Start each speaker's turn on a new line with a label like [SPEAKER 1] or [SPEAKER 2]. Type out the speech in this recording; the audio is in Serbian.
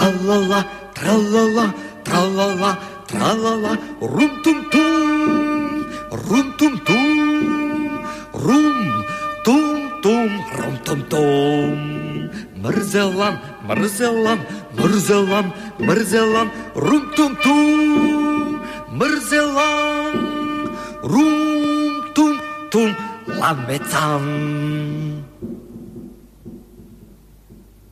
[SPEAKER 1] Tra-la-la, tra-la-la, tra-la-la, tra-la-la, rum-tum-tum, rum-tum-tum, rum-tum-tum, rum-tum-tum. Мырзалам, мырзалам, мырзалам, мырзалам, рум-тум-тум, мырзалам, рум-тум-тум, ламецам.